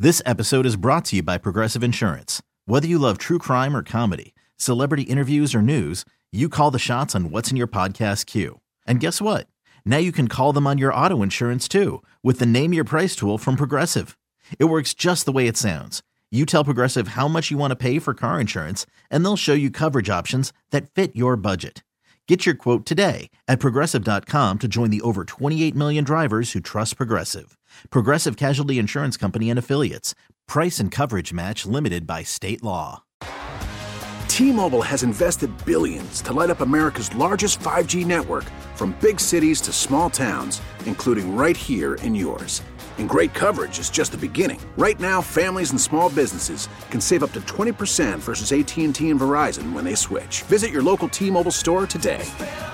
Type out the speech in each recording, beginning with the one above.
This episode is brought to you by Progressive Insurance. Whether you love true crime or comedy, celebrity interviews or news, you call the shots on what's in your podcast queue. And guess what? Now you can call them on your auto insurance too with the Name Your Price tool from Progressive. It works just the way it sounds. You tell Progressive how much you want to pay for car insurance, and they'll show you coverage options that fit your budget. Get your quote today at Progressive.com to join the over 28 million drivers who trust Progressive. Progressive Casualty Insurance Company and Affiliates. Price and coverage match limited by state law. T-Mobile has invested billions to light up America's largest 5G network, from big cities to small towns, including right here in yours. And great coverage is just the beginning. Right now, families and small businesses can save up to 20% versus AT&T and Verizon when they switch. Visit your local T-Mobile store today.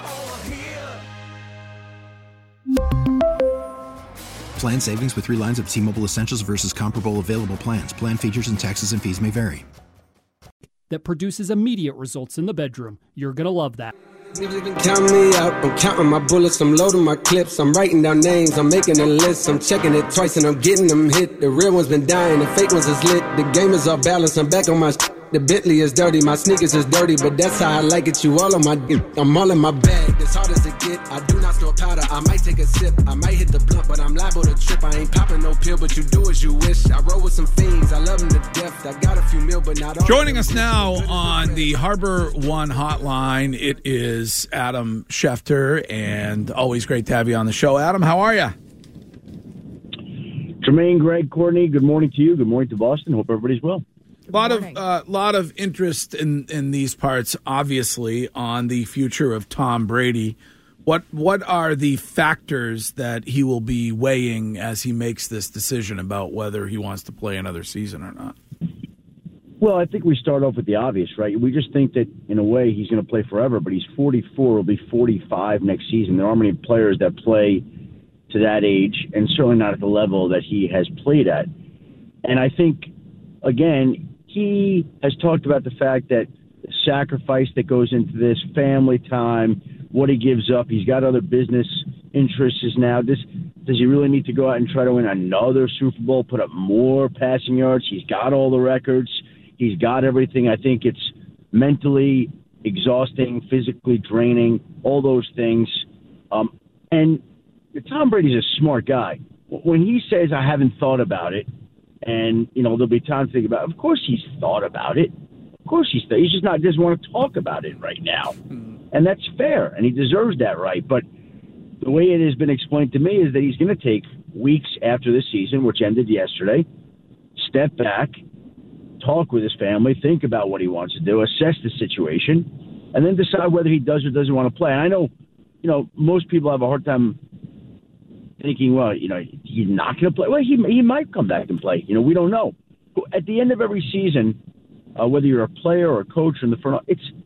Plan savings with 3 lines of T-Mobile Essentials versus comparable available plans. Plan features and taxes and fees may vary. That produces immediate results in the bedroom. You're going to love that. Count me out, I'm counting my bullets, I'm loading my clips, I'm writing down names, I'm making a list, I'm checking it twice and I'm getting them hit. The real one's been dying, the fake ones is lit, the game is off balance, I'm back on my the Bentley is dirty, my sneakers is dirty, but that's how I like it, you all on my I'm all in my bag, as hard as it get, I do not store powder, I might take a sip, I might hit the blunt, but I'm liable to trip, I ain't popping no pill, but you do as you wish, I roll with some fiends, I love them to death, I got a few mil, but not all. Joining us now on the Harbor One hotline, it is Adam Schefter, and always great to have you on the show. Adam, how are you? Jermaine, Greg, Courtney, good morning to you. Good morning to Boston. Hope everybody's well. A lot of interest in these parts, obviously, on the future of Tom Brady. What are the factors that he will be weighing as he makes this decision about whether he wants to play another season or not? Well, I think we start off with the obvious, right? We just think that, in a way, he's going to play forever, but he's 44, will be 45 next season. There aren't many players that play to that age, and certainly not at the level that he has played at. And I think, again, he has talked about the fact that the sacrifice that goes into this, family time, what he gives up. He's got other business interests now. Does he really need to go out and try to win another Super Bowl, put up more passing yards? He's got all the records. He's got everything. I think it's mentally exhausting, physically draining, all those things. And Tom Brady's a smart guy. When he says, I haven't thought about it, and, there'll be time to think about it, of course he's thought about it. Of course he's just doesn't want to talk about it right now. And that's fair, and he deserves that right. But the way it has been explained to me is that he's going to take weeks after the season, which ended yesterday, step back, talk with his family, think about what he wants to do, assess the situation, and then decide whether he does or doesn't want to play. And I know, most people have a hard time thinking, well, he's not going to play. Well, he might come back and play. We don't know. At the end of every season, whether you're a player or a coach or in the front,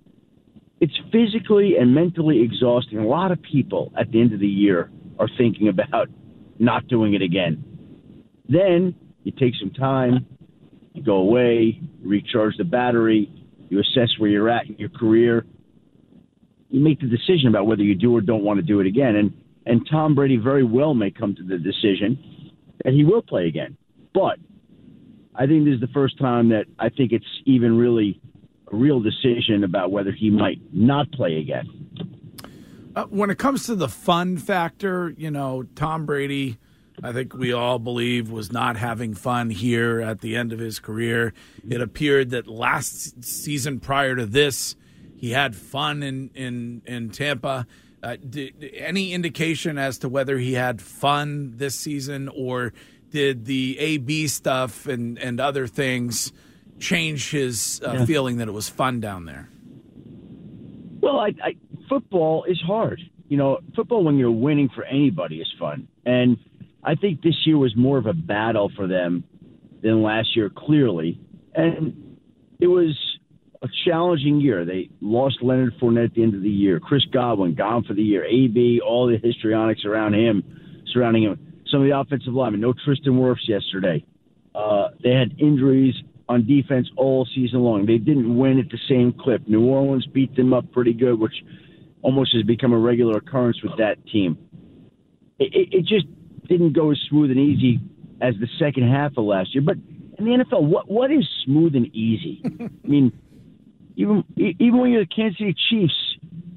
it's physically and mentally exhausting. A lot of people at the end of the year are thinking about not doing it again. Then you take some time, you go away, you recharge the battery, you assess where you're at in your career. You make the decision about whether you do or don't want to do it again. And Tom Brady very well may come to the decision that he will play again. But I think this is the first time that I think it's even really a real decision about whether he might not play again. When it comes to the fun factor, Tom Brady, I think we all believe, was not having fun here at the end of his career. It appeared that last season prior to this, he had fun in Tampa. Any indication as to whether he had fun this season, or did the AB stuff and other things change his feeling that it was fun down there? Well, football is hard. Football when you're winning for anybody is fun. And I think this year was more of a battle for them than last year, clearly. And it was a challenging year. They lost Leonard Fournette at the end of the year. Chris Godwin gone for the year. AB, all the histrionics surrounding him. Some of the offensive linemen. No Tristan Wirfs yesterday. They had injuries on defense all season long. They didn't win at the same clip. New Orleans beat them up pretty good, which almost has become a regular occurrence with that team. It just didn't go as smooth and easy as the second half of last year. But in the NFL, what is smooth and easy? I mean, even when you're the Kansas City Chiefs,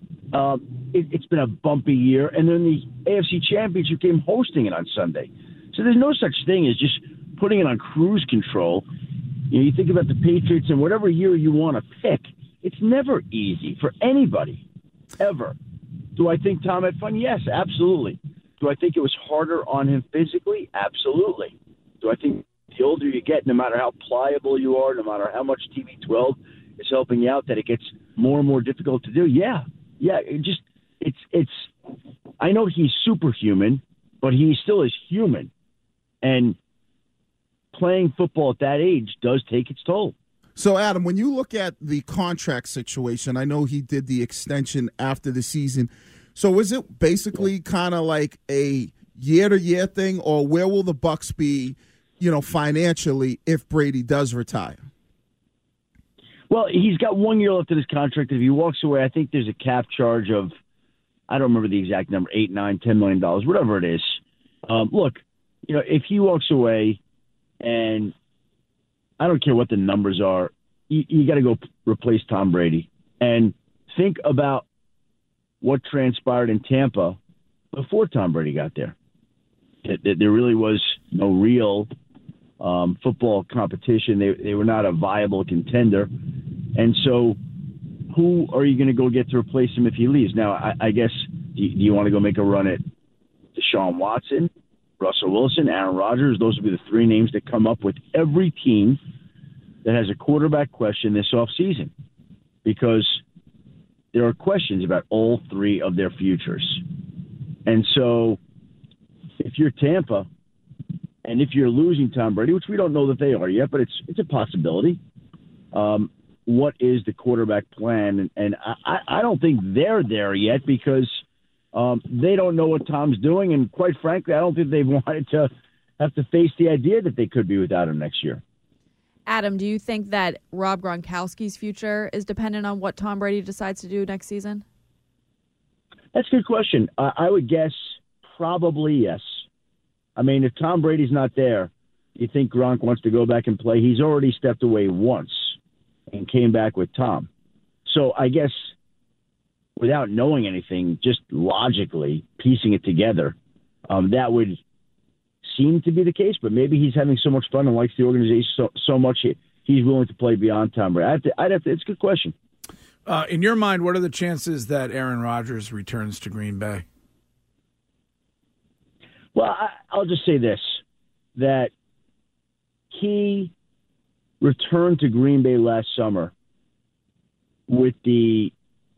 it's been a bumpy year. And then the AFC Championship game hosting it on Sunday. So there's no such thing as just putting it on cruise control. You think about the Patriots and whatever year you want to pick, it's never easy for anybody, ever. Do I think Tom had fun? Yes, absolutely. Do I think it was harder on him physically? Absolutely. Do I think the older you get, no matter how pliable you are, no matter how much TB12 is helping you out, that it gets more and more difficult to do? Yeah. It's. I know he's superhuman, but he still is human, and playing football at that age does take its toll. So, Adam, when you look at the contract situation, I know he did the extension after the season. So is it basically kind of like a year-to-year thing, or where will the Bucs be, financially if Brady does retire? Well, he's got 1 year left in his contract. If he walks away, I think there's a cap charge of, I don't remember the exact number, $8, $9, $10 million, whatever it is. Look, if he walks away, and I don't care what the numbers are, you got to go replace Tom Brady. And think about what transpired in Tampa before Tom Brady got there. There really was no real football competition. They were not a viable contender. And so who are you going to go get to replace him if he leaves? Now, I guess, do you want to go make a run at Deshaun Watson, Russell Wilson, Aaron Rodgers? Those would be the three names that come up with every team that has a quarterback question this offseason, because there are questions about all three of their futures. And so if you're Tampa, and if you're losing Tom Brady, which we don't know that they are yet, but it's a possibility, what is the quarterback plan? And I don't think they're there yet, because they don't know what Tom's doing. And quite frankly, I don't think they've wanted to have to face the idea that they could be without him next year. Adam, do you think that Rob Gronkowski's future is dependent on what Tom Brady decides to do next season? That's a good question. I would guess probably yes. I mean, if Tom Brady's not there, you think Gronk wants to go back and play? He's already stepped away once and came back with Tom. So I guess without knowing anything, just logically piecing it together, that would seem to be the case. But maybe he's having so much fun and likes the organization so much he's willing to play beyond Tom Brady. It's a good question. In your mind, what are the chances that Aaron Rodgers returns to Green Bay? Well, I'll just say this, that he returned to Green Bay last summer with the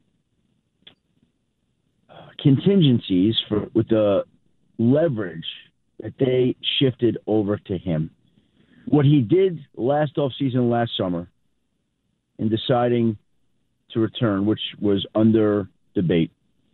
contingencies with the leverage that they shifted over to him. What he did last offseason, last summer, in deciding to return, which was under debate,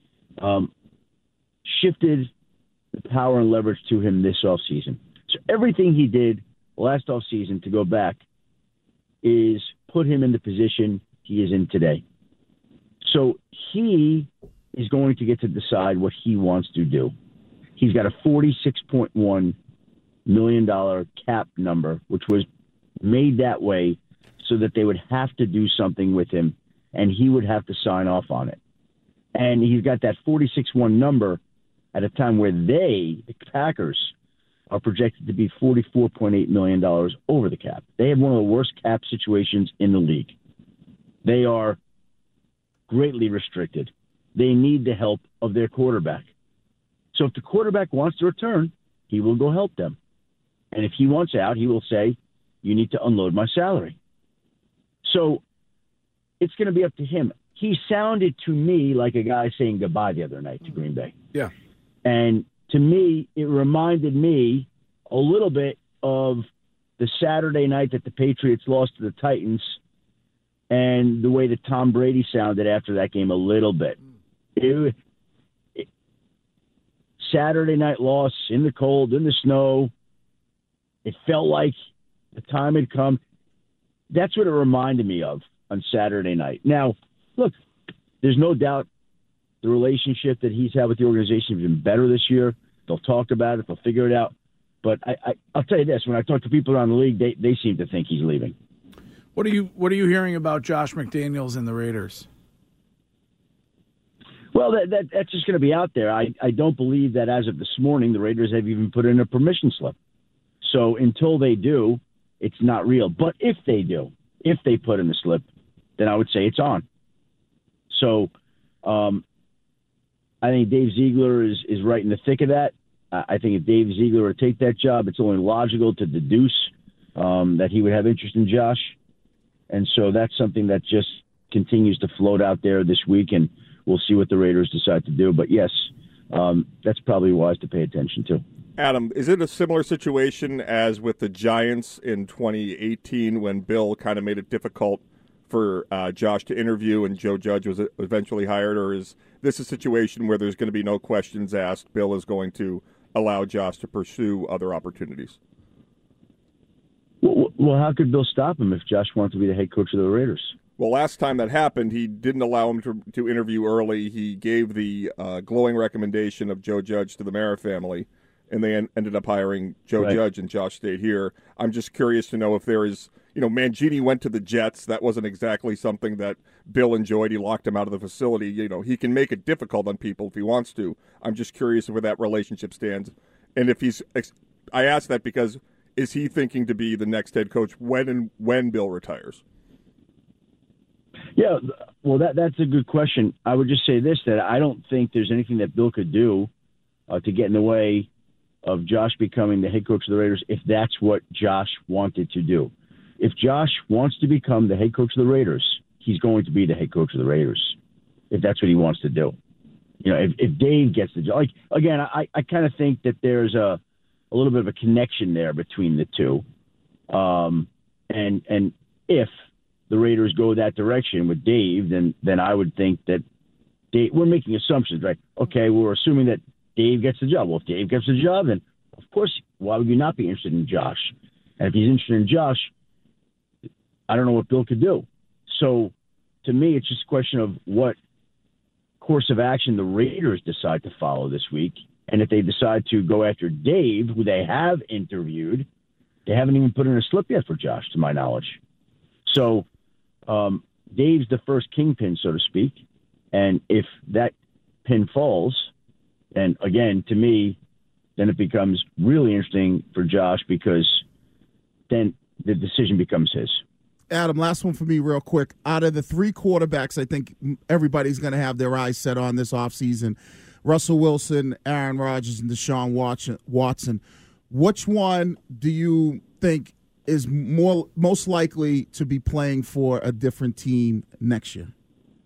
shifted the power and leverage to him this offseason. So everything he did last offseason to go back is put him in the position he is in today. So he is going to get to decide what he wants to do. He's got a $46.1 million cap number, which was made that way so that they would have to do something with him, and he would have to sign off on it. And he's got that 46.1 number at a time where the Packers, are projected to be $44.8 million over the cap. They have one of the worst cap situations in the league. They are greatly restricted. They need the help of their quarterback. So if the quarterback wants to return, he will go help them. And if he wants out, he will say, you need to unload my salary. So it's going to be up to him. He sounded to me like a guy saying goodbye the other night to Green Bay. Yeah. And to me, it reminded me a little bit of the Saturday night that the Patriots lost to the Titans and the way that Tom Brady sounded after that game a little bit. Saturday night loss in the cold, in the snow. It felt like the time had come. That's what it reminded me of on Saturday night. Now, look, there's no doubt the relationship that he's had with the organization has been better this year. They'll talk about it. They'll figure it out. But I'll tell you this: when I talk to people around the league, they seem to think he's leaving. What are you hearing about Josh McDaniels and the Raiders? Well, that's just going to be out there. I don't believe that as of this morning, the Raiders have even put in a permission slip. So until they do, it's not real. But if they do, if they put in the slip, then I would say it's on. So I think Dave Ziegler is right in the thick of that. I think if Dave Ziegler were to take that job, it's only logical to deduce that he would have interest in Josh. And so that's something that just continues to float out there this week, and we'll see what the Raiders decide to do. But, yes, that's probably wise to pay attention to. Adam, is it a similar situation as with the Giants in 2018 when Bill kind of made it difficult for Josh to interview and Joe Judge was eventually hired? Or is this a situation where there's going to be no questions asked? Bill is going to allow Josh to pursue other opportunities? Well, how could Bill stop him if Josh wanted to be the head coach of the Raiders? Well, last time that happened, he didn't allow him to interview early. He gave the glowing recommendation of Joe Judge to the Mara family, and they ended up hiring Joe Judge, and Josh stayed here. I'm just curious to know if there is, Mangini went to the Jets. That wasn't exactly something that Bill enjoyed. He locked him out of the facility. He can make it difficult on people if he wants to. I'm just curious where that relationship stands. And if I ask that because is he thinking to be the next head coach when Bill retires? Yeah, well, that's a good question. I would just say this, that I don't think there's anything that Bill could do to get in the way of Josh becoming the head coach of the Raiders if that's what Josh wanted to do. If Josh wants to become the head coach of the Raiders, he's going to be the head coach of the Raiders if that's what he wants to do. If Dave gets the job. Again, I kind of think that there's a little bit of a connection there between the two. And if the Raiders go that direction with Dave, then I would think that we're making assumptions, right? Okay, we're assuming that Dave gets the job. Well, if Dave gets the job, then of course, why would you not be interested in Josh? And if he's interested in Josh, I don't know what Bill could do. So to me, it's just a question of what course of action the Raiders decide to follow this week. And if they decide to go after Dave, who they have interviewed, they haven't even put in a slip yet for Josh, to my knowledge. So Dave's the first kingpin, so to speak. And if that pin falls, and again, to me, then it becomes really interesting for Josh because then the decision becomes his. Adam, last one for me real quick. Out of the three quarterbacks I think everybody's going to have their eyes set on this offseason, Russell Wilson, Aaron Rodgers, and Deshaun Watson, which one do you think is most likely to be playing for a different team next year?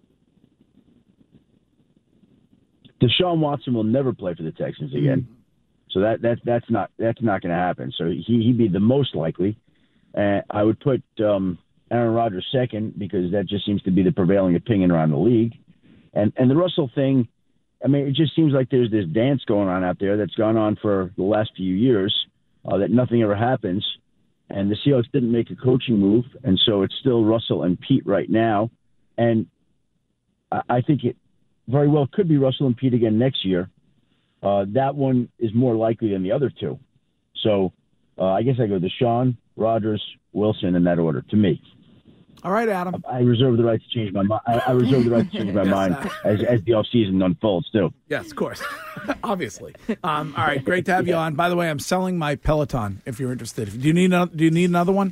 Deshaun Watson will never play for the Texans again. So that's not going to happen. So he'd be the most likely. I would put Aaron Rodgers second because that just seems to be the prevailing opinion around the league. And the Russell thing, I mean, it just seems like there's this dance going on out there that's gone on for the last few years that nothing ever happens. And the Seahawks didn't make a coaching move, and so it's still Russell and Pete right now. And I think it very well could be Russell and Pete again next year. That one is more likely than the other two. So I guess I go Deshaun, Rodgers, Wilson in that order, to me. All right, Adam. I reserve the right to change my mind. I reserve the right to change my mind as the offseason unfolds, too. Yes, of course. Obviously. All right, great to have you on. By the way, I'm selling my Peloton if you're interested. Do you need another one?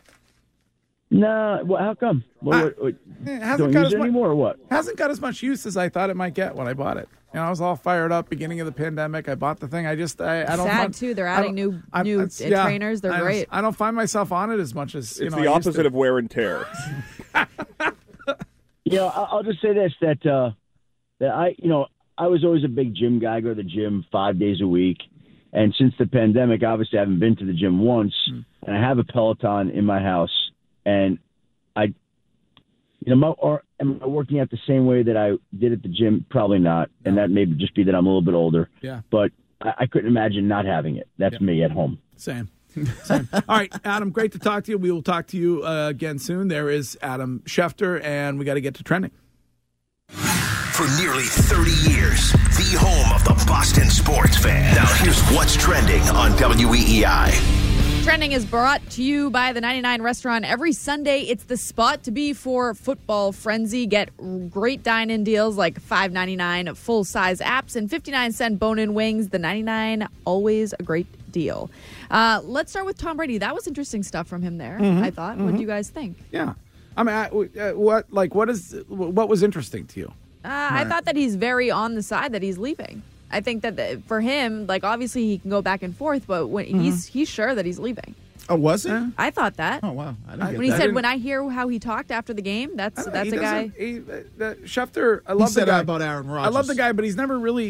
No. Well, how come? It hasn't don't got use it anymore or what? Hasn't got as much use as I thought it might get when I bought it. I was all fired up beginning of the pandemic. I bought the thing. I don't. Sad too. They're adding new trainers. They're great. I don't find myself on it as much as it's the opposite of wear and tear. I'll just say this: that I was always a big gym guy. I go to the gym 5 days a week, and since the pandemic, obviously I haven't been to the gym once, and I have a Peloton in my house, and am I working out the same way that I did at the gym? Probably not. And that may just be that I'm a little bit older. Yeah. But I couldn't imagine not having it. That's me at home. Same. All right, Adam, great to talk to you. We will talk to you again soon. There is Adam Schefter, and we got to get to trending. for nearly 30 years. The home of the Boston sports fan. Now here's what's trending on WEEI. Trending is brought to you by the 99 Restaurant. Every Sunday, it's the spot to be for football frenzy. Get great dine-in deals like $5.99 full-size apps and 59-cent bone-in wings. The 99, always a great deal. Let's start with Tom Brady. That was interesting stuff from him there, I thought. What do you guys think? Yeah. I mean, what was interesting to you? I thought that he's very on the side that he's leaving. I think that for him, like, obviously he can go back and forth, but when he's sure that he's leaving. Oh, was it? I thought that. Oh, wow. I didn't get when he that. said, when I hear how he talked after the game, that's a guy. Schefter, I love he said the guy. that about Aaron Rodgers. I love the guy, but he's never really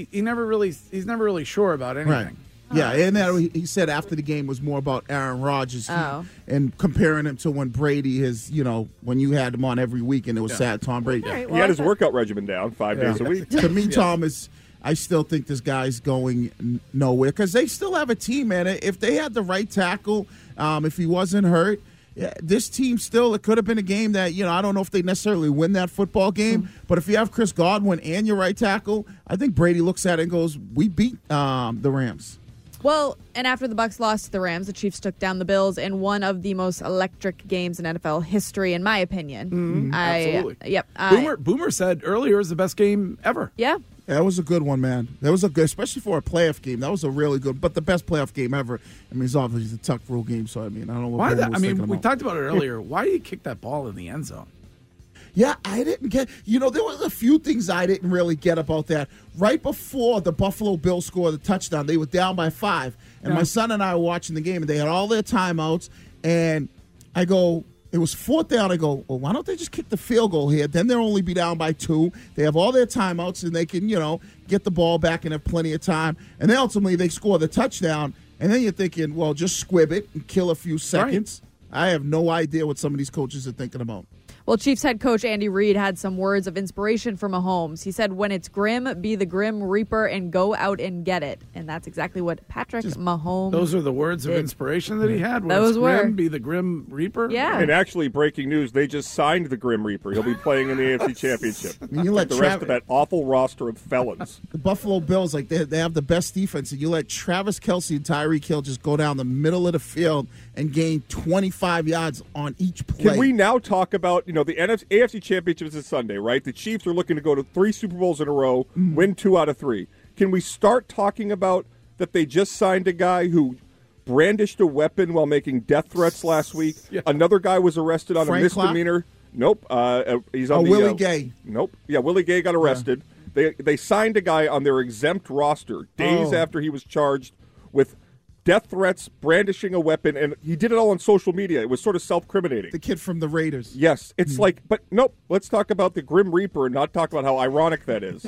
sure about anything. Right. Yeah, and that he said after the game was more about Aaron Rodgers and comparing him to when Brady when you had him on every week and it was sad Tom Brady. Right, he had his workout regimen down 5 days a week. To me, Tom, I still think this guy's going nowhere because they still have a team, man. If they had the right tackle, if he wasn't hurt, this team still, it could have been a game that, I don't know if they necessarily win that football game, but if you have Chris Godwin and your right tackle, I think Brady looks at it and goes, we beat the Rams. Well, and after the Bucs lost to the Rams, the Chiefs took down the Bills in one of the most electric games in NFL history, in my opinion. Absolutely. Yep. Boomer said earlier it was the best game ever. Yeah. That was a good one, man. That was a good, especially for a playoff game. That was a really good, but the best playoff game ever. I mean, it's obviously the Tuck Rule game, so I mean, I don't know what Brandon was thinking about. We talked about it earlier. Why did he kick that ball in the end zone? Yeah, I didn't get. There was a few things I didn't really get about that. Right before the Buffalo Bills scored the touchdown, they were down by 5, and my son and I were watching the game, and they had all their timeouts, and I go, it was 4th down. I go, well, why don't they just kick the field goal here? Then they'll only be down by 2. They have all their timeouts, and they can, get the ball back and have plenty of time. And then ultimately they score the touchdown, and then you're thinking, well, just squib it and kill a few seconds. Right. I have no idea what some of these coaches are thinking about. Well, Chiefs head coach Andy Reid had some words of inspiration for Mahomes. He said, when it's grim, be the grim reaper and go out and get it. And that's exactly what Patrick Mahomes Those are the words of inspiration that he had. When those it's grim, be the grim reaper? Yeah. And actually, breaking news, they just signed the Grim Reaper. He'll be playing in the AFC Championship. I mean, you let the rest of that awful roster of felons. The Buffalo Bills, they have the best defense, and you let Travis Kelce and Tyreek Hill just go down the middle of the field and gain 25 yards on each play. Can we now talk about, the AFC Championship is Sunday, right? The Chiefs are looking to go to 3 Super Bowls in a row, win 2 out of 3. Can we start talking about that they just signed a guy who brandished a weapon while making death threats last week? Yeah. Another guy was arrested on a misdemeanor. Nope. He's on Willie Gay. Nope. Yeah, Willie Gay got arrested. Yeah. They signed a guy on their exempt roster days after he was charged with death threats, brandishing a weapon, and he did it all on social media. It was sort of self-criminating. The kid from the Raiders. Yes. It's but nope. Let's talk about the Grim Reaper and not talk about how ironic that is.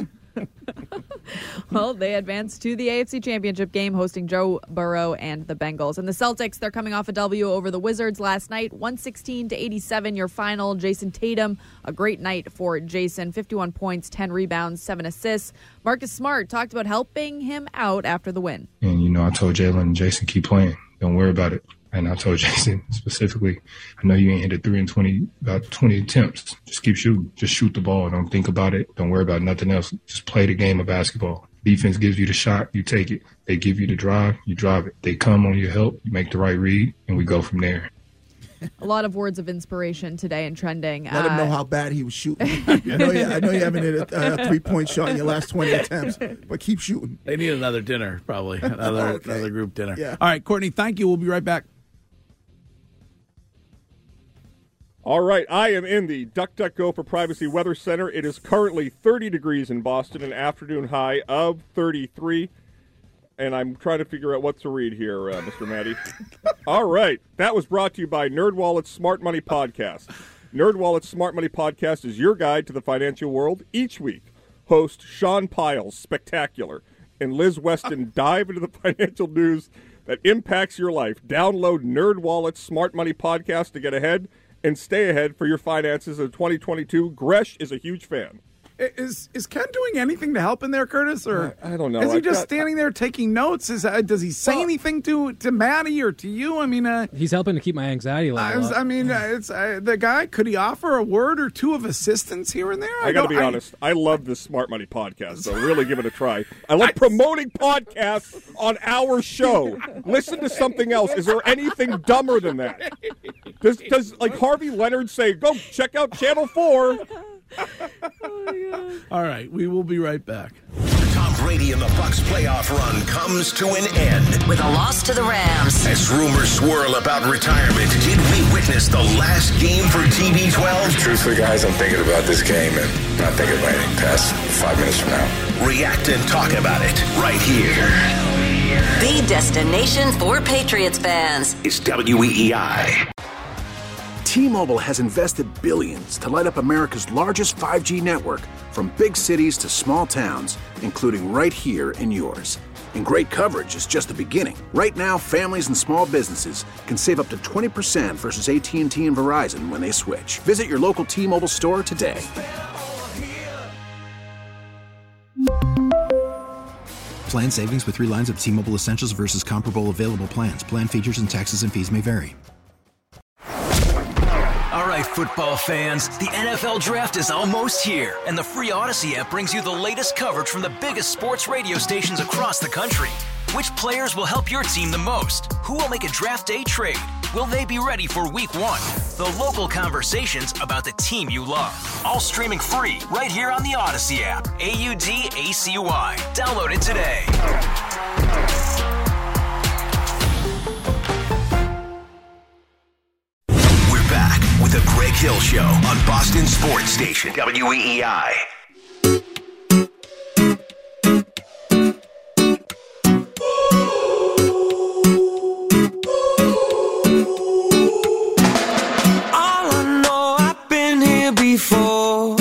Well, they advanced to the AFC Championship game, hosting Joe Burrow and the Bengals. And the Celtics, they're coming off a W over the Wizards last night, 116-87, your final. Jason Tatum, a great night for Jason, 51 points, 10 rebounds, 7 assists. Marcus Smart talked about helping him out after the win. And, I told Jalen and Jason, keep playing. Don't worry about it. And I told Jason specifically, I know you ain't hit a 3 in about 20 attempts. Just keep shooting. Just shoot the ball. Don't think about it. Don't worry about nothing else. Just play the game of basketball. Defense gives you the shot, you take it. They give you the drive, you drive it. They come on your help, you make the right read, and we go from there. A lot of words of inspiration today in trending. Let him know how bad he was shooting. I know you haven't hit a 3-point shot in your last 20 attempts, but keep shooting. They need another dinner, probably. Another group dinner. Yeah. All right, Courtney, thank you. We'll be right back. All right, I am in the DuckDuckGo for Privacy Weather Center. It is currently 30 degrees in Boston, an afternoon high of 33. And I'm trying to figure out what to read here, Mr. Maddie. All right, that was brought to you by NerdWallet's Smart Money Podcast. NerdWallet's Smart Money Podcast is your guide to the financial world. Each week, host Sean Piles, Spectacular, and Liz Weston dive into the financial news that impacts your life. Download NerdWallet's Smart Money Podcast to get ahead and stay ahead for your finances in 2022. Gresh is a huge fan. Is Ken doing anything to help in there, Curtis? Or I don't know. Is he just standing there taking notes? Does he say anything to Maddie or to you? I mean, he's helping to keep my anxiety level up. I mean, it's the guy. Could he offer a word or two of assistance here and there? I got to be honest. I love this Smart Money podcast, so really give it a try. I love promoting podcasts on our show. Listen to something else. Is there anything dumber than that? Does like Harvey Leonard say, "Go check out Channel 4"? All right, we will be right back. Tom Brady and the Bucs playoff run comes to an end with a loss to the Rams. As rumors swirl about retirement, did we witness the last game for TB12? Truthfully, guys, I'm thinking about this game and not thinking about anything past 5 minutes from now. React and talk about it right here. The destination for Patriots fans is WEEI. T-Mobile has invested billions to light up America's largest 5G network, from big cities to small towns, including right here in yours. And great coverage is just the beginning. Right now, families and small businesses can save up to 20% versus AT&T and Verizon when they switch. Visit your local T-Mobile store today. Plan savings with 3 lines of T-Mobile Essentials versus comparable available plans. Plan features and taxes and fees may vary. All right, football fans, the NFL Draft is almost here, and the free Odyssey app brings you the latest coverage from the biggest sports radio stations across the country. Which players will help your team the most? Who will make a draft day trade? Will they be ready for Week 1? The local conversations about the team you love. All streaming free right here on the Odyssey app. AUDACY. Download it today. With the Greg Hill Show on Boston Sports Station, WEEI. All I know, I've been here before.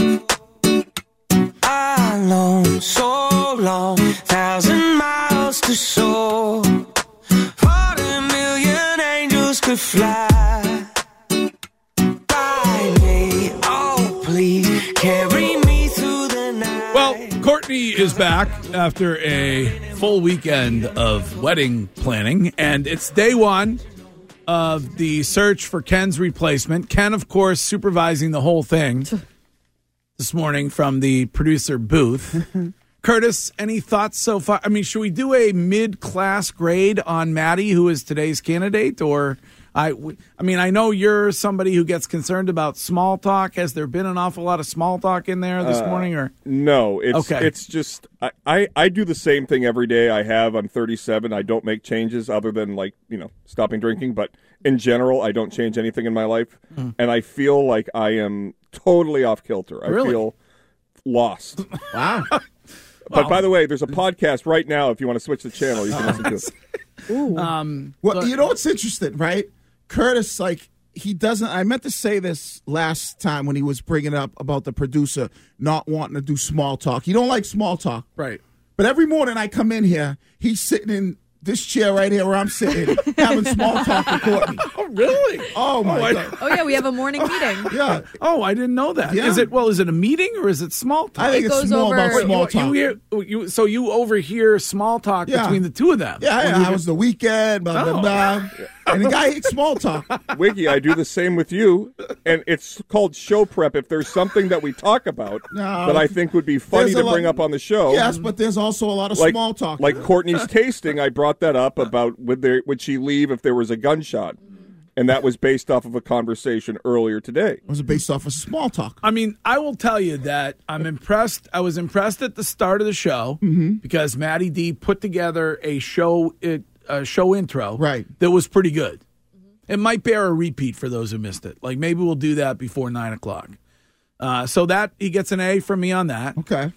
I long, so long, 1,000 miles to soar. 40 million angels could fly. Courtney is back after a full weekend of wedding planning, and it's day one of the search for Ken's replacement. Ken, of course, supervising the whole thing this morning from the producer booth. Curtis, any thoughts so far? I mean, should we do a mid-class grade on Maddie, who is today's candidate, or... I mean, I know you're somebody who gets concerned about small talk. Has there been an awful lot of small talk in there this morning? Or no, it's just I do the same thing every day. I have. I'm 37. I don't make changes other than stopping drinking. But in general, I don't change anything in my life, and I feel like I am totally off kilter. I feel lost. Wow. But by the way, there's a podcast right now. If you want to switch the channel, you can listen to it. Ooh. Well, you know what's interesting, right? Curtis, he doesn't. I meant to say this last time when he was bringing up about the producer not wanting to do small talk. He don't like small talk. Right. But every morning I come in here, he's sitting in this chair right here where I'm sitting, having small talk with Courtney. Oh, really? Oh, my God. Oh, yeah, we have a morning meeting. Yeah. Oh, I didn't know that. Yeah. Is it a meeting or is it small talk? I think it's small about small talk. So you overhear small talk between the two of them? Yeah, how was the weekend? Blah, blah, blah. And the guy hates small talk. Wiggy, I do the same with you, and it's called show prep. If there's something that we talk about that I think would be funny to bring up on the show. Yes, but there's also a lot of small talk. Like Courtney's tasting, I brought that up about would she leave if there was a gunshot? And that was based off of a conversation earlier today. Was it based off of small talk? I mean, I will tell you that I'm impressed. I was impressed at the start of the show because Maddie D put together a show intro that was pretty good. It might bear a repeat for those who missed it. Like maybe we'll do that before 9 o'clock. So that he gets an A from me on that. Okay.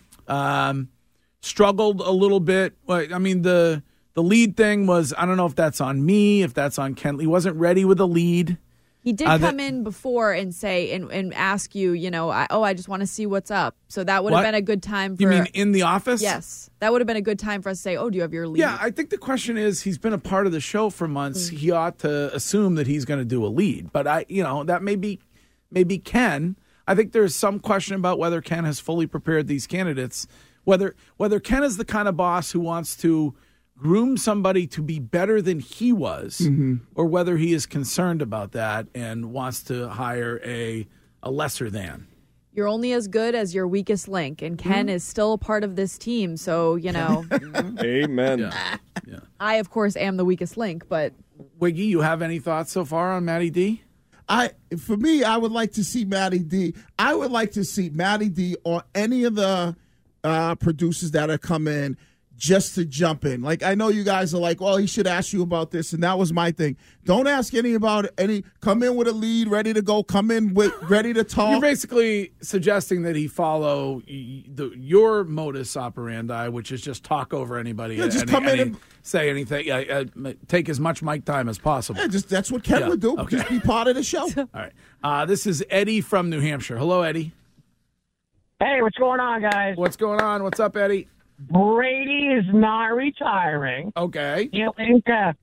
Struggled a little bit. I mean, the lead thing was, I don't know if that's on me, if that's on Ken. He wasn't ready with a lead. He did come in before and say and ask you, I just want to see what's up. So that would have been a good time for... You mean in the office? Yes. That would have been a good time for us to say, do you have your lead? Yeah, I think the question is, he's been a part of the show for months. He ought to assume that he's going to do a lead. But that maybe Ken... I think there's some question about whether Ken has fully prepared these candidates, whether Ken is the kind of boss who wants to groom somebody to be better than he was, or whether he is concerned about that and wants to hire a lesser than. You're only as good as your weakest link, and Ken is still a part of this team, so, Amen. Yeah. I, of course, am the weakest link, but... Wiggy, you have any thoughts so far on Matty D? For me, I would like to see Matty D. I would like to see Matty D or any of the producers that have come in just to jump in. Like, I know you guys are like, well, he should ask you about this, and that was my thing. Don't ask any about any. Come in with a lead, ready to go. Come in with ready to talk. You're basically suggesting that he follow your modus operandi, which is just talk over anybody. Yeah, just come in and say anything. Take as much mic time as possible. Yeah, that's what Ken would do. Okay. Just be part of the show. All right. This is Eddie from New Hampshire. Hello, Eddie. Hey, what's going on, guys? What's going on? What's up, Eddie? Brady is not retiring. Okay. He'll ink a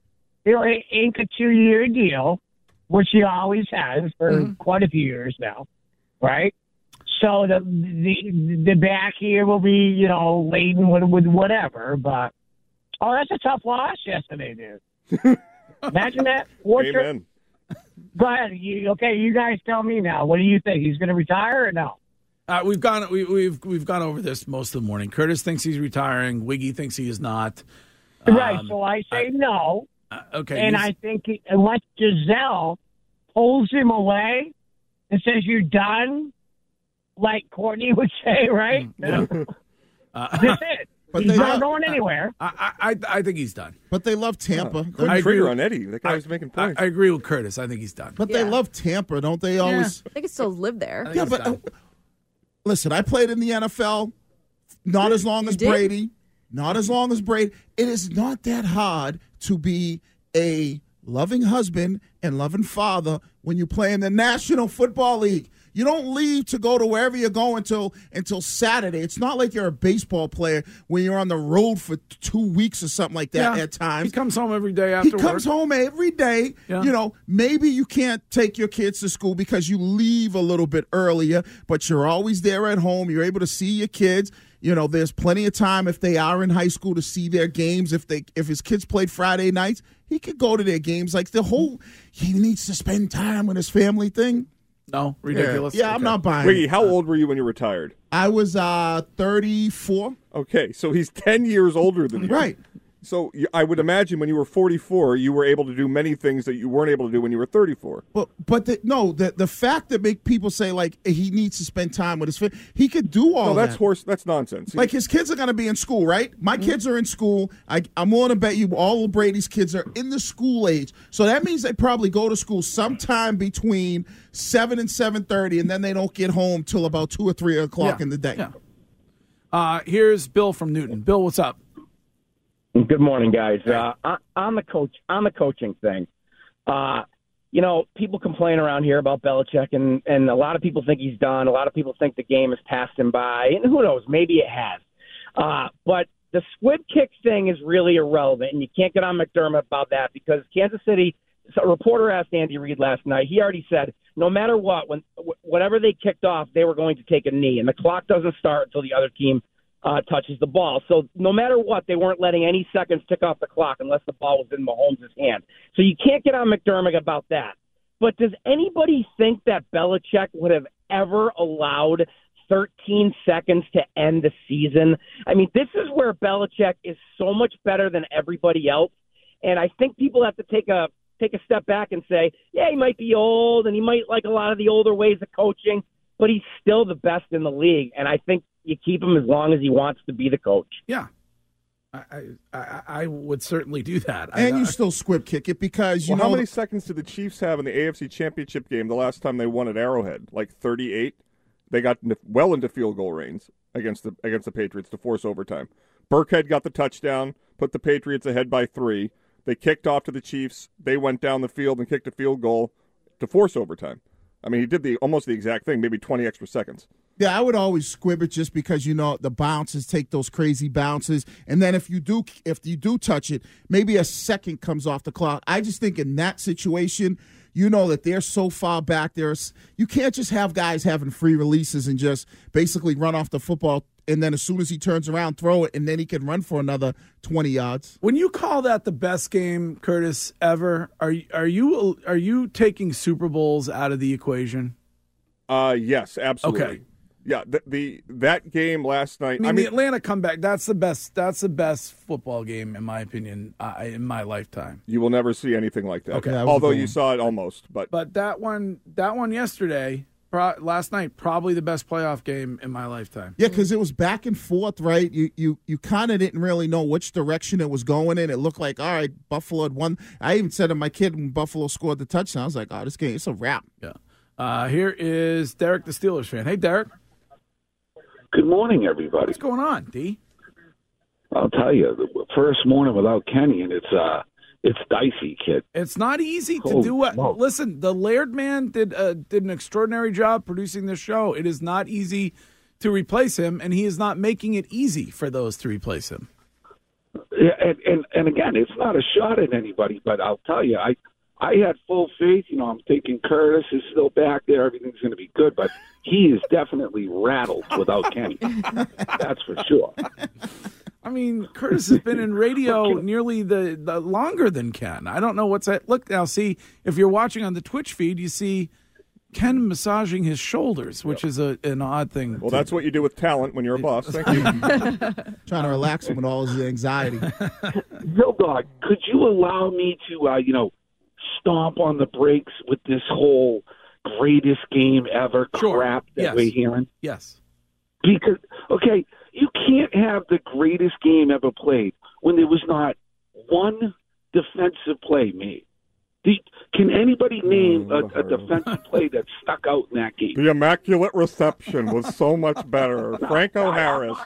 2-year deal, which he always has for quite a few years now, right? So the back here will be, laden with whatever. But that's a tough loss yesterday, dude. Imagine that. Amen. Go ahead. You guys tell me now. What do you think? He's going to retire or no? We've gone over this most of the morning. Curtis thinks he's retiring. Wiggy thinks he is not. Right. So I say no. Okay. And I think unless Giselle pulls him away and says you're done, like Courtney would say, right? That's it. But he's not going anywhere. I think he's done. But they love Tampa. I agree on Eddie. That guy was making points. I agree with Curtis. I think he's done. But they love Tampa, don't they? Always. I think it still live there. Yeah, but listen, I played in the NFL. Not as long as Brady. Not as long as Brady. It is not that hard to be a loving husband and loving father when you play in the National Football League. You don't leave to go to wherever you're going until Saturday. It's not like you're a baseball player when you're on the road for 2 weeks or something like that at times. He comes home every day after work. He comes home every day. Yeah. Maybe you can't take your kids to school because you leave a little bit earlier, but you're always there at home. You're able to see your kids. There's plenty of time if they are in high school to see their games. If his kids played Friday nights, he could go to their games. Like he needs to spend time with his family thing. No, ridiculous. Yeah, okay. I'm not buying Wiggy, how old were you when you retired? I was 34. Okay, so he's 10 years older than you. Right. So I would imagine when you were 44, you were able to do many things that you weren't able to do when you were 34. But the fact that make people say like he needs to spend time with his family, he could do all that. That's nonsense. Like his kids are going to be in school, right? My kids are in school. I'm willing to bet you all of Brady's kids are in the school age. So that means they probably go to school sometime between 7 and 7:30, and then they don't get home till about 2 or 3 o'clock in the day. Yeah. Here's Bill from Newton. Bill, what's up? Good morning, guys. On the coaching thing, people complain around here about Belichick, and a lot of people think he's done. A lot of people think the game has passed him by, and who knows? Maybe it has. But the squib kick thing is really irrelevant, and you can't get on McDermott about that because Kansas City. So a reporter asked Andy Reid last night. He already said no matter what, whatever they kicked off, they were going to take a knee, and the clock doesn't start until the other team touches the ball. So no matter what, they weren't letting any seconds tick off the clock unless the ball was in Mahomes' hand. So you can't get on McDermott about that. But does anybody think that Belichick would have ever allowed 13 seconds to end the season? I mean, this is where Belichick is so much better than everybody else. And I think people have to take a step back and say, yeah, he might be old and he might like a lot of the older ways of coaching, but he's still the best in the league. And I think you keep him as long as he wants to be the coach. Yeah. I would certainly do that. And you still squib kick it because you know. How many seconds did the Chiefs have in the AFC Championship game the last time they won at Arrowhead? Like 38? They got well into field goal range against the Patriots to force overtime. Burkhead got the touchdown, put the Patriots ahead by 3. They kicked off to the Chiefs. They went down the field and kicked a field goal to force overtime. I mean, he did almost the exact thing, maybe 20 extra seconds. Yeah, I would always squib it just because, the bounces take those crazy bounces. And then if you do touch it, maybe a second comes off the clock. I just think in that situation, you know that they're so far back there. You can't just have guys having free releases and just basically run off the football, and then as soon as he turns around, throw it, and then he can run for another 20 yards. When you call that the best game, Curtis, ever, are you taking Super Bowls out of the equation? Yes, absolutely. Okay. Yeah, that game last night. I mean, the Atlanta comeback. That's the best. That's the best football game, in my opinion, in my lifetime. You will never see anything like that. Okay. Although you saw it almost, but that one yesterday, last night, probably the best playoff game in my lifetime. Yeah, because it was back and forth, right? You kind of didn't really know which direction it was going in. It looked like, all right, Buffalo had won. I even said to my kid when Buffalo scored the touchdown, I was like, oh, this game, it's a wrap. Yeah. Here is Derek, the Steelers fan. Hey, Derek. Good morning, everybody. What's going on, D? I'll tell you, the first morning without Kenny, and it's dicey, kid. It's not easy to do what. Listen, the Laird man did an extraordinary job producing this show. It is not easy to replace him, and he is not making it easy for those to replace him. Yeah, and again, it's not a shot at anybody, but I'll tell you, I had full faith. I'm thinking Curtis is still back there. Everything's going to be good, but he is definitely rattled without Kenny. That's for sure. I mean, Curtis has been in radio nearly the longer than Ken. I don't know what's that. Look now, see, if you're watching on the Twitch feed, you see Ken massaging his shoulders, which is an odd thing. Well, that's what you do with talent when you're a boss. Thank you. Trying to relax him with all his anxiety. Bill Dog, could you allow me to, stomp on the brakes with this whole greatest game ever crap that we're hearing? Yes. Because, okay, you can't have the greatest game ever played when there was not one defensive play made. Can anybody name a defensive play that stuck out in that game? The immaculate reception was so much better. Franco Harris.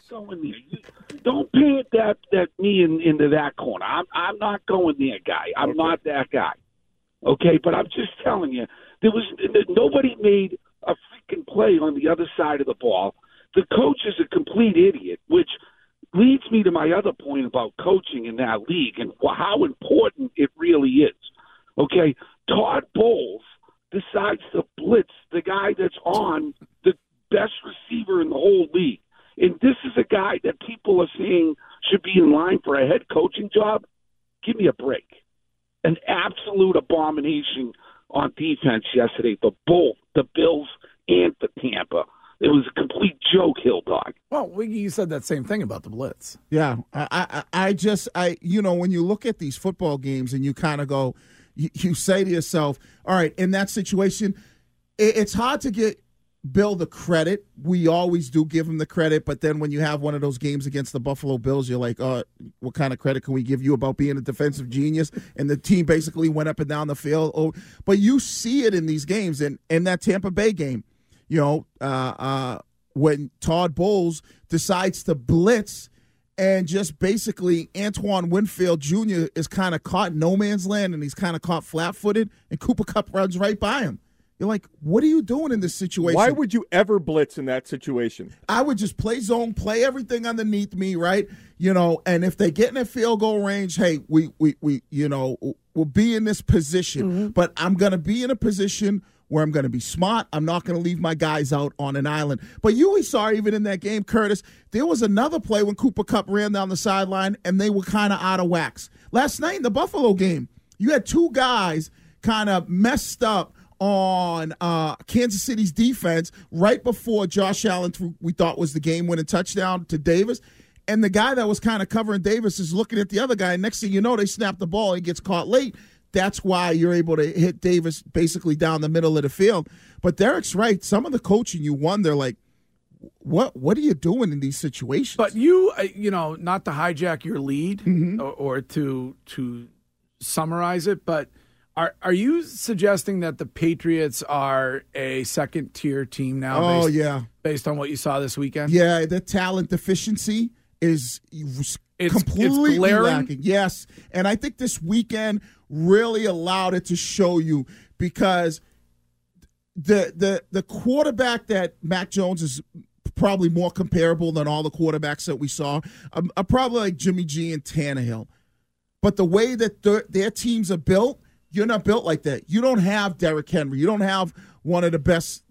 Don't paint that me into that corner. I'm not going there, guy. I'm not that guy. Okay, but I'm just telling you, nobody made a freaking play on the other side of the ball. The coach is a complete idiot, which leads me to my other point about coaching in that league and how important it really is. Okay, Todd Bowles decides to blitz the guy that's on the best receiver in the whole league. And this is a guy that people are saying should be in line for a head coaching job. Give me a break. An absolute abomination on defense yesterday for both the Bills and for Tampa. It was a complete joke, Hill Dog. Well, you said that same thing about the blitz. Yeah, I when you look at these football games and you kind of go, you say to yourself, all right, in that situation, it's hard to get Bill the credit. We always do give him the credit, but then when you have one of those games against the Buffalo Bills, you're like, oh, what kind of credit can we give you about being a defensive genius? And the team basically went up and down the field. Oh, but you see it in these games, and in that Tampa Bay game, when Todd Bowles decides to blitz and just basically Antoine Winfield Jr. is kind of caught in no man's land, and he's kind of caught flat-footed, and Cooper Kupp runs right by him. You're like, what are you doing in this situation? Why would you ever blitz in that situation? I would just play zone, play everything underneath me, right? And if they get in a field goal range, hey, we'll be in this position. Mm-hmm. But I'm going to be in a position where I'm going to be smart. I'm not going to leave my guys out on an island. But you saw even in that game, Curtis, there was another play when Cooper Kupp ran down the sideline, and they were kind of out of wax. Last night in the Buffalo game, you had two guys kind of messed up on Kansas City's defense right before Josh Allen threw, we thought was the game-winning touchdown to Davis. And the guy that was kind of covering Davis is looking at the other guy. And next thing you know, they snap the ball. He gets caught late. That's why you're able to hit Davis basically down the middle of the field. But Derek's right. Some of the coaching, you wonder, like, what are you doing in these situations? But you, not to hijack your lead mm-hmm. or to summarize it, but Are you suggesting that the Patriots are a second-tier team now? Based on what you saw this weekend? Yeah, the talent deficiency is completely lacking. Yes, and I think this weekend really allowed it to show you because the quarterback that Mac Jones is probably more comparable than all the quarterbacks that we saw are probably like Jimmy G and Tannehill. But the way that their teams are built, You're not built like that. You don't have Derrick Henry. You don't have one of the best,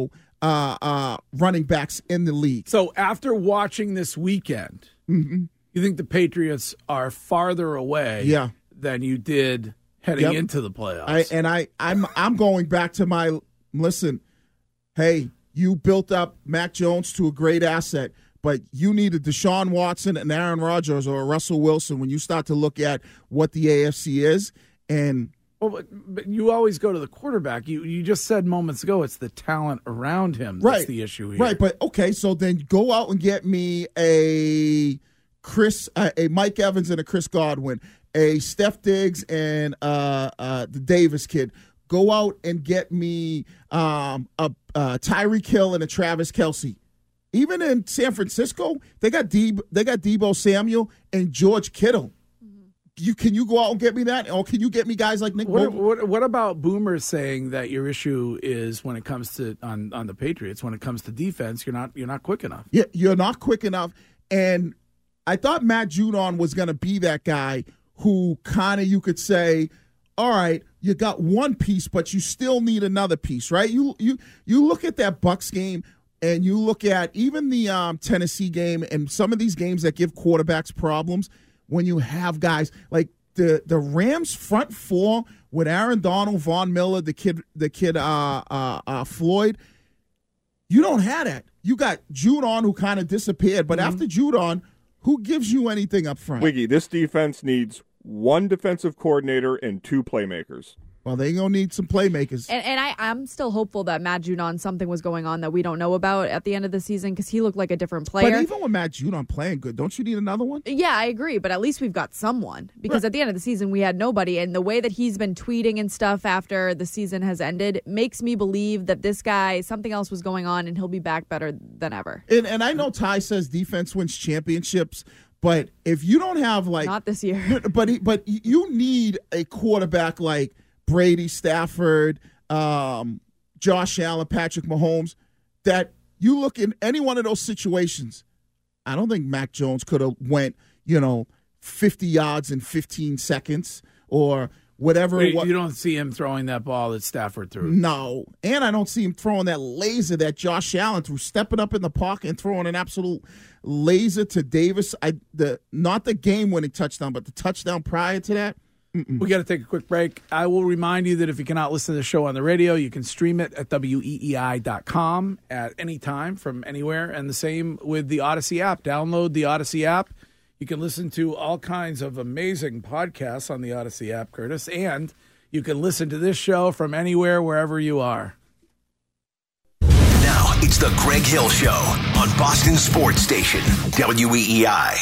running backs in the league. So after watching this weekend, you think the Patriots are farther away than you did heading into the playoffs? I'm going back to my listen. Hey, you built up Mac Jones to a great asset, but you needed Deshaun Watson and Aaron Rodgers or Russell Wilson when you start to look at what the AFC is. And but you always go to the quarterback. You just said moments ago it's the talent around him that's the issue here. Right, but okay, so then go out and get me a Mike Evans and a Chris Godwin, a Steph Diggs and the Davis kid. Go out and get me a Tyreek Hill and a Travis Kelce. Even in San Francisco, they got Deebo Samuel and George Kittle. Can you go out and get me that, or can you get me guys like Nick? What about Boomer saying that your issue is when it comes to on the Patriots, when it comes to defense, you're not quick enough. Yeah, you're not quick enough, and I thought Matt Judon was going to be that guy who kind of you could say, all right, you got one piece, but you still need another piece, right? You look at that Bucs game, and you look at even the Tennessee game, and some of these games that give quarterbacks problems. When you have guys like the Rams front four with Aaron Donald, Von Miller, the kid Floyd, you don't have that. You got Judon who kind of disappeared, but after Judon, who gives you anything up front? Wiggy, this defense needs one defensive coordinator and two playmakers. Well, they're going to need some playmakers. And I'm still hopeful that Matt Judon, something was going on that we don't know about at the end of the season because he looked like a different player. But even with Matt Judon playing good, don't you need another one? Yeah, I agree. But at least we've got someone because at the end of the season, we had nobody. And the way that he's been tweeting and stuff after the season has ended makes me believe that this guy, something else was going on and he'll be back better than ever. And I know Ty says defense wins championships. But if you don't have not this year. But you need a quarterback like Brady, Stafford, Josh Allen, Patrick Mahomes, that you look in any one of those situations, I don't think Mac Jones could have went, 50 yards in 15 seconds or whatever. You don't see him throwing that ball that Stafford threw. No. And I don't see him throwing that laser that Josh Allen threw, stepping up in the pocket and throwing an absolute laser to Davis. Not the game-winning touchdown, but the touchdown prior to that. We got to take a quick break. I will remind you that if you cannot listen to the show on the radio, you can stream it at weei.com at any time from anywhere. And the same with the Odyssey app. Download the Odyssey app. You can listen to all kinds of amazing podcasts on the Odyssey app, Curtis. And you can listen to this show from anywhere, wherever you are. Now it's the Greg Hill Show on Boston Sports Station, WEEI.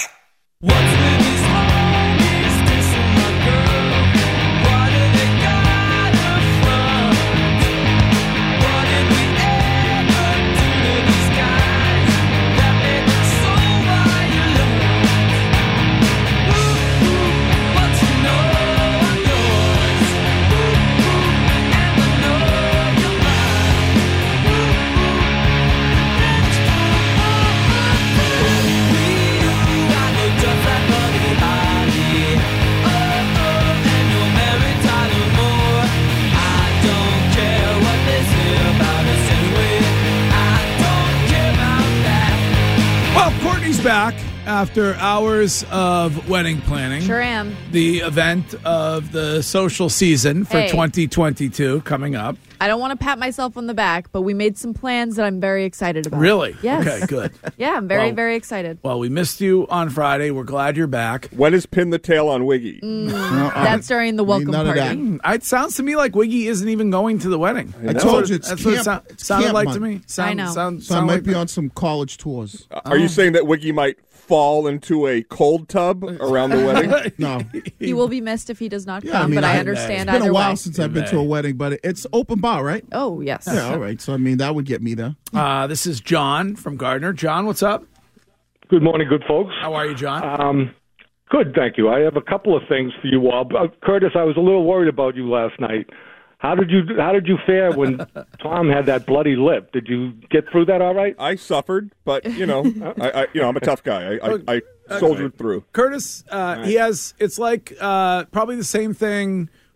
Back after hours of wedding planning. Sure am. The event of the social season for 2022 coming up. I don't want to pat myself on the back, but we made some plans that I'm very excited about. Really? Yes. Okay, good. Yeah, I'm very excited. Well, we missed you on Friday. We're glad you're back. When is Pin the Tail on Wiggy? That's during the welcome party. It sounds to me like Wiggy isn't even going to the wedding. I told you, that's what it sounded like to me. I know. So I might be on some college tours. Are you saying that Wiggy might fall into a cold tub around the wedding? No. He will be missed if he does not come, but I understand either way. It's been a while way. since I've been to a wedding, but it's open bar, right? Oh, yes. Yeah, all right. So, that would get me there. This is John from Gardner. John, what's up? Good morning, good folks. How are you, John? Good, thank you. I have a couple of things for you all. Curtis, I was a little worried about you last night. How did you fare when Tom had that bloody lip? Did you get through that all right? I suffered, but I'm a tough guy. I soldiered through. Curtis, he has. It's like probably the same thing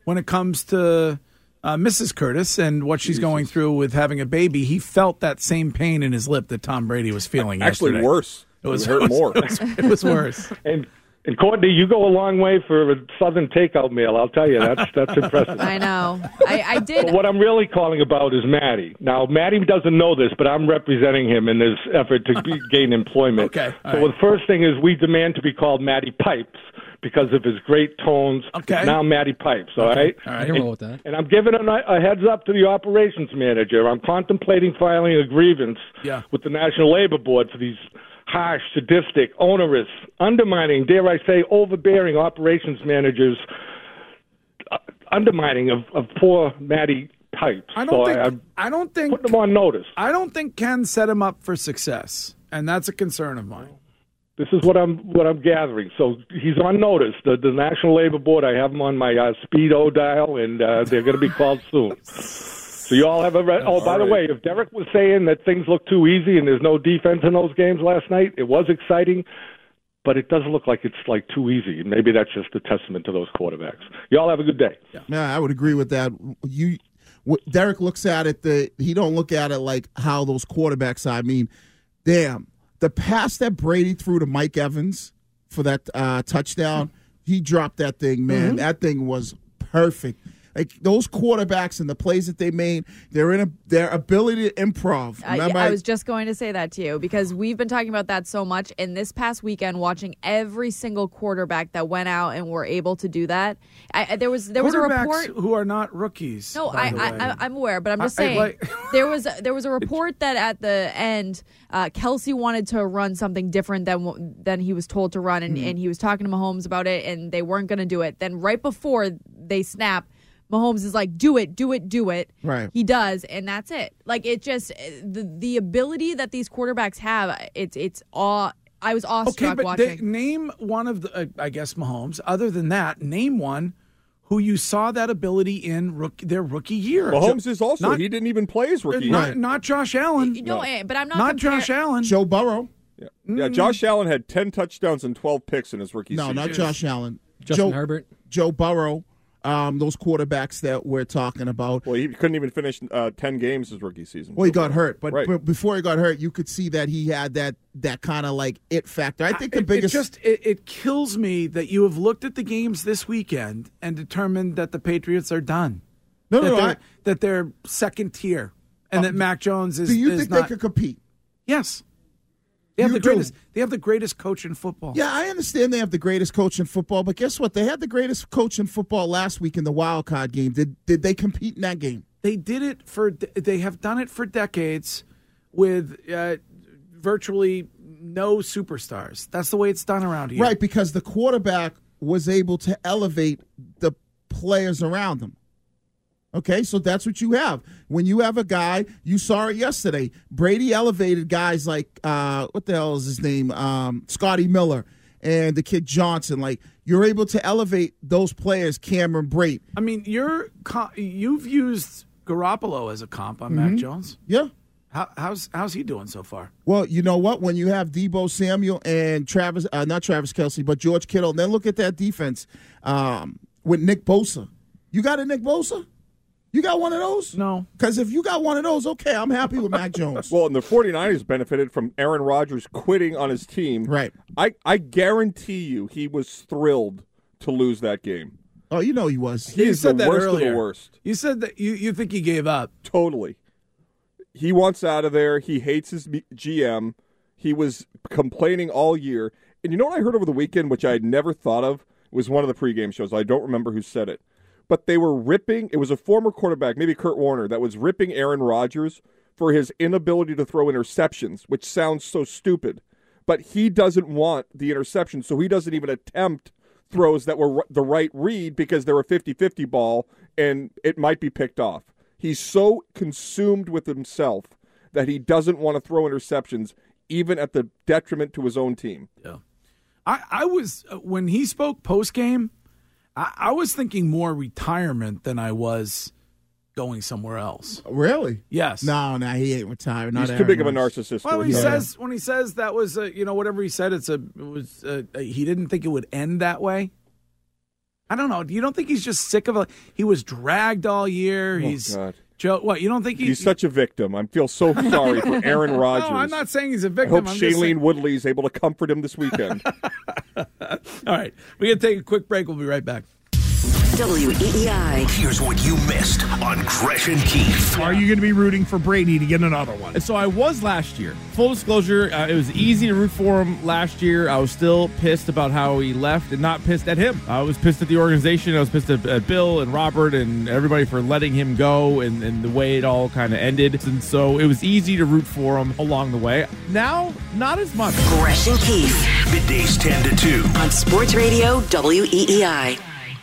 when it comes to Mrs. Curtis and what she's going through with having a baby. He felt that same pain in his lip that Tom Brady was feeling Actually, yesterday. worse. It hurt more. It was worse. And Courtney, you go a long way for a Southern takeout meal. I'll tell you, that's impressive. I know. I did. But what I'm really calling about is Matty. Now, Matty doesn't know this, but I'm representing him in this effort to gain employment. Okay. So the first thing is we demand to be called Matty Pipes because of his great tones. Okay. Now Matty Pipes, all right? All right. I can roll with that. And I'm giving a heads up to the operations manager. I'm contemplating filing a grievance with the National Labor Board for these harsh, sadistic, onerous, undermining, dare I say, overbearing operations managers, undermining of poor Matty Pipes. I don't think putting them on notice. I don't think Ken set him up for success, and that's a concern of mine. This is what I'm gathering. So he's on notice. The National Labor Board. I have him on my speedo dial, and they're going to be called soon. So you all have a by the way, if Derek was saying that things look too easy and there's no defense in those games last night, it was exciting, but it does look like it's like too easy. And maybe that's just a testament to those quarterbacks. You all have a good day. Yeah, I would agree with that. Derek looks at it. He don't look at it like how those quarterbacks are. I mean, damn, the pass that Brady threw to Mike Evans for that touchdown, he dropped that thing, man. Mm-hmm. That thing was perfect. Like those quarterbacks and the plays that they made, their ability to improv. I was just going to say that to you because we've been talking about that so much. And this past weekend, watching every single quarterback that went out and were able to do that, there was a report who are not rookies. No, I'm aware, but I'm just saying there was a report that at the end, Kelsey wanted to run something different than he was told to run, and he was talking to Mahomes about it, and they weren't going to do it. Then right before they snap, Mahomes is like, do it. Right. He does, and that's it. Like, it just, the ability that these quarterbacks have, it's awe. I was awestruck watching. Name one of the, I guess, Mahomes. Other than that, name one who you saw that ability in their rookie year. Mahomes is also, he didn't even play his rookie year. Not Josh Allen. No, but I'm not Josh Allen. Joe Burrow. Yeah, Josh Allen had 10 touchdowns and 12 picks in his rookie season. No, not Josh Allen. Justin Herbert. Joe Burrow. Those quarterbacks that we're talking about. Well, he couldn't even finish 10 games his rookie season. Well, he got hurt, but before he got hurt, you could see that he had that kind of like it factor. I think the biggest. It kills me that you have looked at the games this weekend and determined that the Patriots are done. That they're second tier, and that Mac Jones is. Do you think not, they could compete? Yes. They have the greatest coach in football. Yeah, I understand they have the greatest coach in football, but guess what? They had the greatest coach in football last week in the wild card game. Did they compete in that game? They did it they have done it for decades with virtually no superstars. That's the way it's done around here. Right, because the quarterback was able to elevate the players around him. Okay, so that's what you have. When you have a guy, you saw it yesterday. Brady elevated guys like, what the hell is his name? Scotty Miller and the kid Johnson. Like, you're able to elevate those players, Cameron Brate. I mean, you've used Garoppolo as a comp on Mac Jones. Yeah. How's he doing so far? Well, you know what? When you have Deebo Samuel and not Travis Kelce, but George Kittle, and then look at that defense with Nick Bosa. You got a Nick Bosa? You got one of those? No. Because if you got one of those, okay, I'm happy with Mac Jones. Well, and the 49ers benefited from Aaron Rodgers quitting on his team. Right. I guarantee you he was thrilled to lose that game. Oh, you know he was. He said the worst earlier. Of the worst. You said that you think he gave up. Totally. He wants out of there. He hates his GM. He was complaining all year. And you know what I heard over the weekend, which I had never thought of? It was one of the pregame shows. I don't remember who said it. But they were ripping, it was a former quarterback, maybe Kurt Warner, that was ripping Aaron Rodgers for his inability to throw interceptions, which sounds so stupid. But he doesn't want the interception, so he doesn't even attempt throws that were the right read because they're a 50-50 ball and it might be picked off. He's so consumed with himself that he doesn't want to throw interceptions, even at the detriment to his own team. Yeah. I was, when he spoke post-game, I was thinking more retirement than I was going somewhere else. Really? Yes. No, he ain't retired. He's too big of a narcissist. Well, when he says that was whatever he said, he didn't think it would end that way. I don't know. You don't think he's just sick of he was dragged all year? God. Joe, what? You don't think he's such a victim? I feel so sorry for Aaron Rodgers. No, I'm not saying he's a victim. I hope Shailene Woodley's able to comfort him this weekend. All right. We're going to take a quick break. We'll be right back. WEEI. Here's what you missed on Gresh and Keith. Are you going to be rooting for Brady to get another one? So I was last year. Full disclosure, it was easy to root for him last year. I was still pissed about how he left and not pissed at him. I was pissed at the organization. I was pissed at Bill and Robert and everybody for letting him go and the way it all kind of ended. And so it was easy to root for him along the way. Now, not as much. Gresh and Keith. Middays 10 to 2. On Sports Radio WEEI.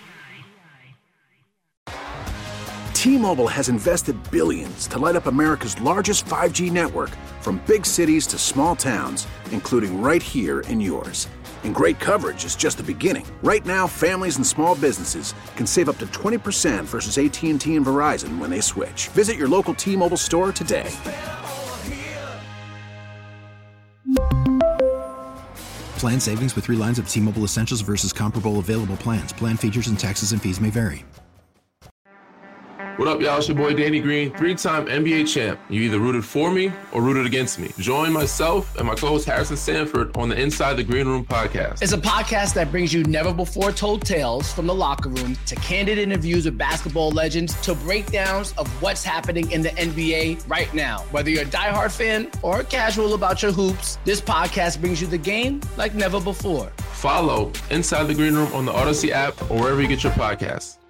T-Mobile has invested billions to light up America's largest 5G network, from big cities to small towns, including right here in yours. And great coverage is just the beginning. Right now, families and small businesses can save up to 20% versus AT&T and Verizon when they switch. Visit your local T-Mobile store today. Plan savings with 3 lines of T-Mobile Essentials versus comparable available plans. Plan features and taxes and fees may vary. What up, y'all? It's your boy Danny Green, 3-time NBA champ. You either rooted for me or rooted against me. Join myself and my co-host Harrison Sanford on the Inside the Green Room podcast. It's a podcast that brings you never-before-told tales from the locker room to candid interviews with basketball legends to breakdowns of what's happening in the NBA right now. Whether you're a diehard fan or casual about your hoops, this podcast brings you the game like never before. Follow Inside the Green Room on the Odyssey app or wherever you get your podcasts.